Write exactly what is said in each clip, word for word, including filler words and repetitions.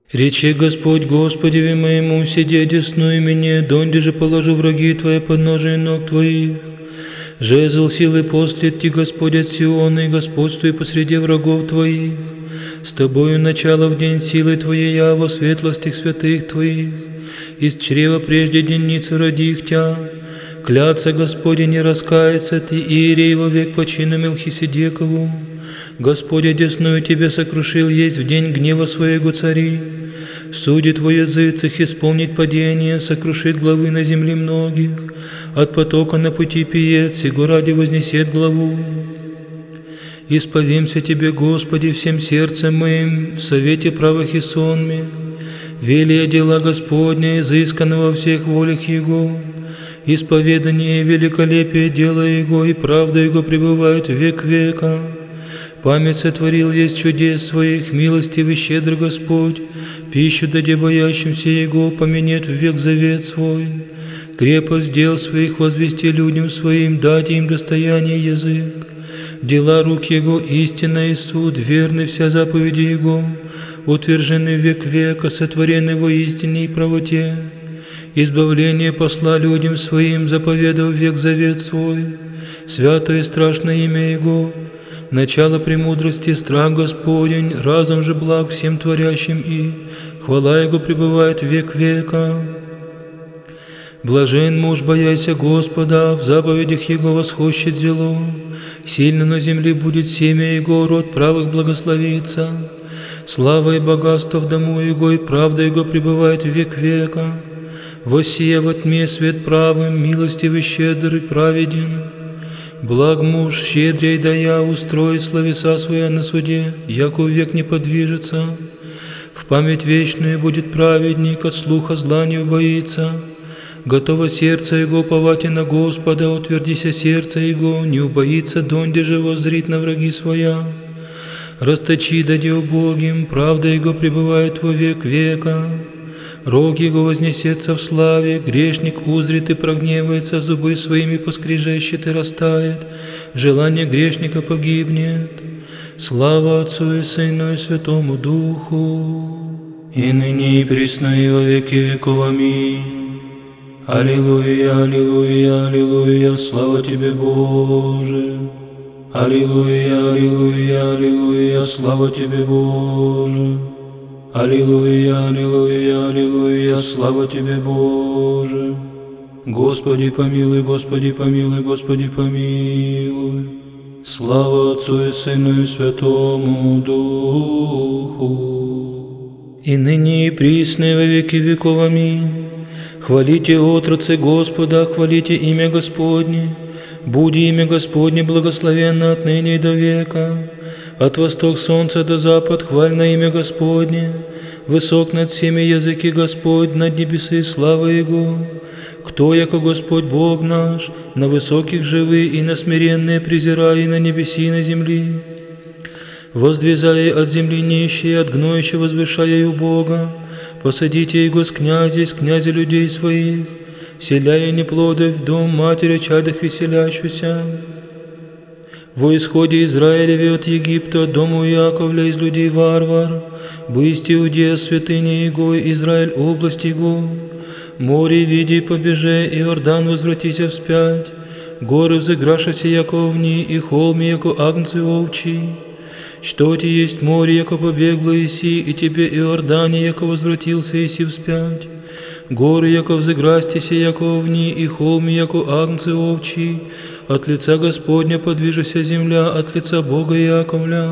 Рече Господь Господеве моему, сиди одесную мне, донде же положу враги Твои под ножи ног Твоих. Жезл силы послет Ти, Господь от Сиона, и господствуй посреди врагов Твоих. С Тобою начало в день силы Твоей, я во светлостях святых Твоих. Из чрева прежде денницы родих Тя. Клятся Господи не раскается Ты, Иерей во век по чину Мелхиседекову. Господь одесную Тебя сокрушил есть в день гнева Своего цари. Судит во языцах исполнить падение, сокрушит главы на земле многих. От потока на пути пиет, сего ради вознесет главу. Исповемся Тебе, Господи, всем сердцем моим, в совете правых и сонме. Велия дела Господня, изысканного во всех волях Его. Исповедание и великолепие дела Его, и правда Его пребывает в век века. Память сотворил есть чудес Своих, милостивый щедр Господь, пищу даде боящимся Его, поменет в век завет Свой. Крепость дел Своих возвести людям Своим, дать им достояние язык. Дела рук Его истина и суд, верны вся заповеди Его, утверждены в век века, сотворены во истине и правоте. Избавление посла людям Своим, заповедав век завет Свой. Святое и страшное имя Его, начало премудрости, страх Господень, разум же благ всем творящим, и хвала Его пребывает в век века. Блажен муж, бояся Господа, в заповедях Его восхощет зело. Сильно на земле будет семя Его, род правых благословится. Слава и богатство в дому Его, и правда Его пребывает в век века. Воссия во тьме свет правым, милостивый, щедр и праведен. Благ муж, щедрей дая, устроит словеса своя на суде, яко век не подвижется. В память вечную будет праведник, от слуха зла не убоится. Готово сердце Его повати на Господа, утвердися сердце Его, не убоится, донде же воззрит на враги своя. Расточи даде убогим, правда Его пребывает во век века. Рог Его вознесется в славе, грешник узрит и прогневается, зубы своими поскрежещет и растает, желание грешника погибнет. Слава Отцу и Сыну и Святому Духу, и ныне и присно и во веки веков. Аминь. Аллилуйя, аллилуйя, аллилуйя, слава Тебе, Боже. Аллилуйя, аллилуйя, аллилуйя, слава Тебе, Боже. Аллилуйя, аллилуйя, аллилуйя, слава Тебе, Боже. Господи помилуй, Господи помилуй, Господи помилуй. Слава Отцу и Сыну и Святому Духу, и ныне и присно и во веки веков. Аминь. Хвалите отрацы Господа, хвалите имя Господне. Буди имя Господне благословенно отныне и до века. От восток солнца до запад хваль на имя Господне. Высок над всеми языки Господь, над небесы слава Его. Кто, яко Господь Бог наш, на высоких живы и на смиренные презирай, и на небеси и на земли. Воздвизая от земли нищие, от гноища возвышая у Бога. Посадите Его с князей, с князя людей своих, вселяя неплодов в дом матери чадых веселящуюся. Во исходе Израилеве от Египта, дому Иаковля из людей варвар, бысть Иудея святыня Его, Израиль область Его. Море види побеже, Иордан возвратися вспять, горы взыграшася яко овни, и холми яко агнцы овчи. Что ти есть море, яко побегло Иси, и тебе Иордане, яко возвратился Иси вспять. Горы, яко взыграстися, яко овни, и холми, яко агнцы овчи. От лица Господня подвижася земля, от лица Бога Иаковля.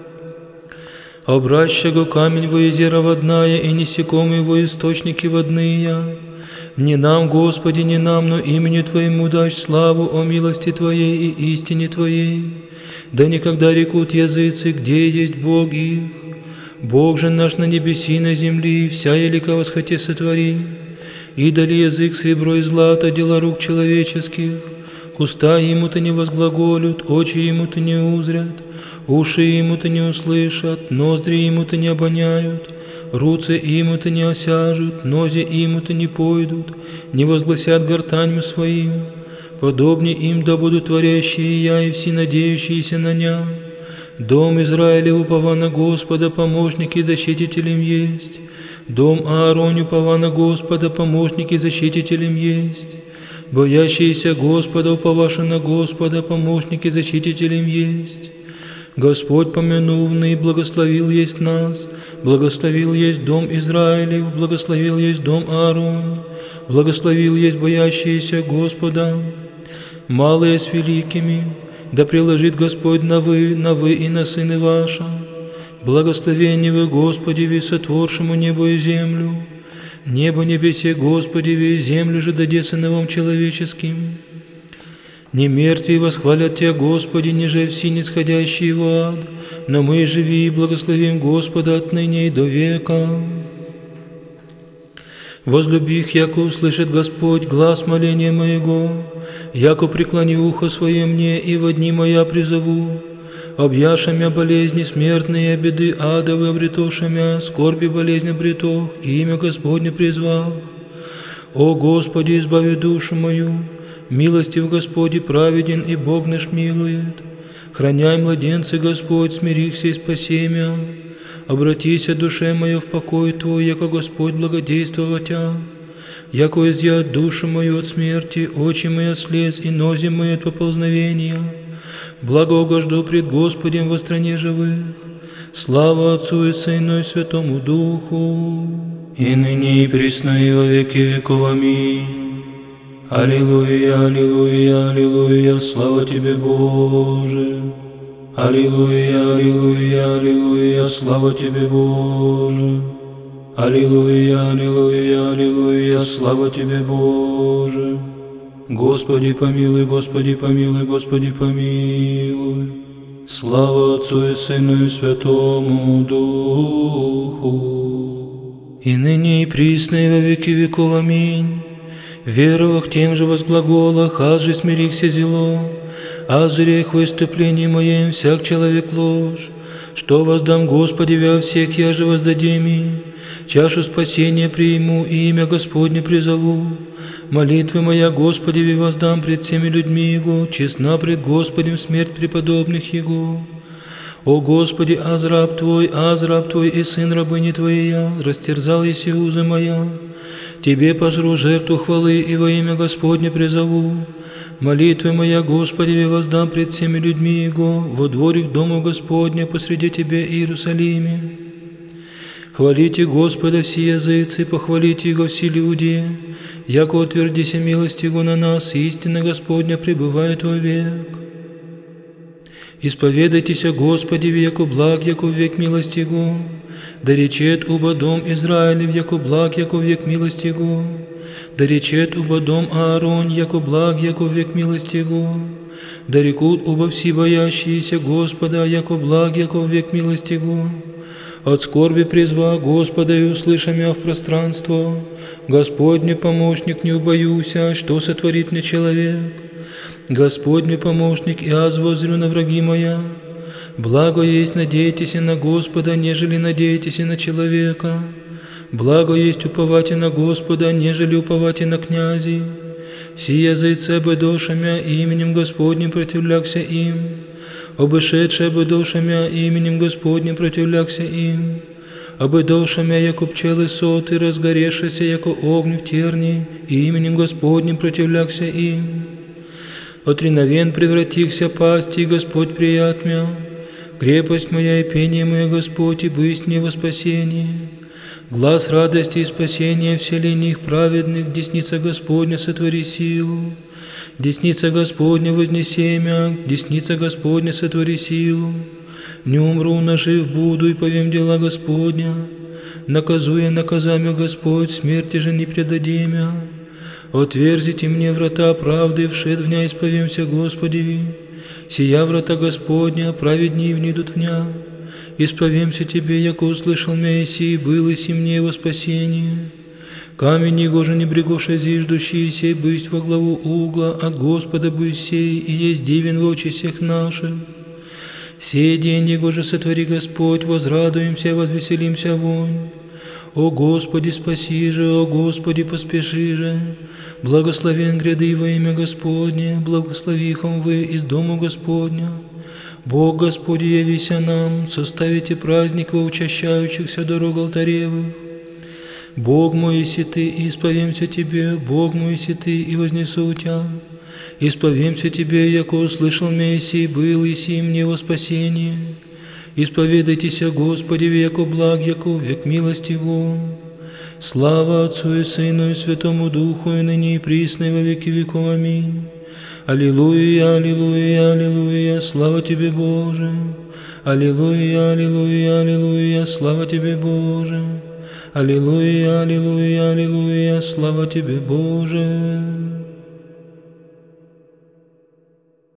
Обраща го камень во езера водная, и несекомый во источники водные. Не нам, Господи, не нам, но имени Твоему дашь славу о милости Твоей и истине Твоей. Да никогда рекут языцы, где есть Бог их. Бог же наш на небеси, на земли, вся елика восхоте сотвори. Идоли язык серебро и злато, дела рук человеческих. Уста Ему-то не возглаголют, очи Ему-то не узрят, уши Ему-то не услышат, ноздри Ему-то не обоняют, руцы Ему-то не осяжут, нози Ему-то не пойдут, не возгласят гортанью своим. Подобнее им да будут творящие я и все надеющиеся на Ня. Дом Израилев упова на Господа, помощник и защитителем есть. Дом Ааронь упова на Господа, помощник и защитителем есть. Боящиеся Господа, уповаши на Господа, помощник и защитителем есть. Господь помянувный благословил есть нас, благословил есть дом Израилев, благословил есть дом Ааронь, благословил есть боящиеся Господа. Малые с великими, да приложит Господь на вы, на вы и на сыны ваши. Благословение вы, Господи, сотворшему небо и землю. Небо небесе, Господи, землю же даде сыновом человеческим. Не мертвые восхвалят Тебя, Господи, ниже все нисходящие в ад, но мы живи и благословим Господа отныне и до века. Возлюби их, яко услышит Господь глаз моления моего, яко преклони ухо свое мне, и во дни моя призову. Объяша мя болезни смертные, беды адовы обретоша мя, скорби болезнь обретох, и имя Господне призвал. О Господи, избави душу мою, милостив Господи праведен, и Бог наш милует. Храняй младенцы, Господь, смирихся и спаси мя. Обратися, душе моя, в покой Твой, яко Господь благодействовать Тя. Яко изъят душу мою от смерти, очи мои от слез, и нози мои от поползновения. Благо угожду пред Господем во стране живых. Слава Отцу и Сыну и Святому Духу, и ныне и присно и во веки веков. Аминь. Аллилуйя, аллилуйя, аллилуйя, слава Тебе, Боже. Аллилуйя, аллилуйя, аллилуйя, слава Тебе, Боже. Аллилуйя, аллилуйя, аллилуйя, слава Тебе, Боже. Господи помилуй, Господи помилуй, Господи помилуй. Слава Отцу и Сыну и Святому Духу, и ныне и присно и во веки веков. Аминь. Веровах тем же возглаголах, аз же смирихся зело, аз же рех выступлений моем всяк человек ложь. Что воздам Господи во всех, я же воздадим им. Чашу спасения приму, и имя Господне призову. Молитвы моя Господи воздам пред всеми людьми Его, честна пред Господем смерть преподобных Его. О Господи, аз раб Твой, аз раб Твой и сын рабыни Твоей я, растерзал еси узы моя. Тебе пожру жертву хвалы, и во имя Господне призову. Молитвы моя Господи воздам пред всеми людьми Его, во дворе к дому Господня посреди Тебе Иерусалиме. Хвалите Господа все языцы, похвалите Его все люди, яко утвердися милость Его на нас, истина Господня пребывает вовек. Исповедайтеся Господи, яко благ, яко век милость Его, да речет уба дом Израилев, яко благ, яко век милость Его, да речет уба дом Ааронь, яко благ, яко век милость Его, да рекут уба все боящиеся Господа, яко благ, яко век милость Его. От скорби призва Господа и услыша мя в пространство. Господне помощник, не убоюся, что сотворит мне человек. Господне помощник, и аз воззрю на враги моя. Благо есть надейтесь на Господа, нежели надейтесь на человека. Благо есть уповать на Господа, нежели уповать на князи. Все языцы обедошамя именем Господним противлякся им. Обышедшие обедошамя именем Господним противлякся им. Обедошамя, яко пчелы соты, разгорешися, яко огню в тернии, именем Господним противлякся им. От реновен превратихся пасти, и Господь прият мя. Крепость моя и пение мое, Господь, и бысть мне во спасение. Глаз радости и спасения вселенных праведных, десница Господня сотвори силу. Десница Господня вознеси мя, десница Господня сотвори силу. Не умру, но жив буду, и повем дела Господня. Наказуя наказами Господь, смерти же не предади мя. Отверзите мне врата правды, вшед в ня, исповемся Господи. Сия врата Господня, праведни внидут в ня. Исповемся Тебе, яко услышал мя еси, был и си мне во спасение. Камень его же не брегоша зиждущийся, и бысть во главу угла, от Господа бысть сей, и есть дивен в очи всех наших. Сей день его же сотвори Господь, возрадуемся, возвеселимся вонь. О Господи, спаси же, о Господи, поспеши же. Благословен гряды во имя Господне, благословихом вы из дому Господня. Бог Господь, явися нам, составите праздник во учащающихся дорог алтаревых. Бог мой, еси Ты, и исповемся Тебе, Бог мой, еси Ты, и вознесу Тя. Исповемся Тебе, яко услышал меня, еси был, еси мне во спасение. Исповедайтеся Господи, яко благ, яко век милости Его. Слава Отцу и Сыну и Святому Духу, и ныне и присно, и во веки веков. Аминь. Аллилуйя, аллилуйя, аллилуйя, слава Тебе, Боже. Аллилуйя, аллилуйя, аллилуйя, слава Тебе, Боже. Аллилуйя, аллилуйя, аллилуйя, слава Тебе, Боже.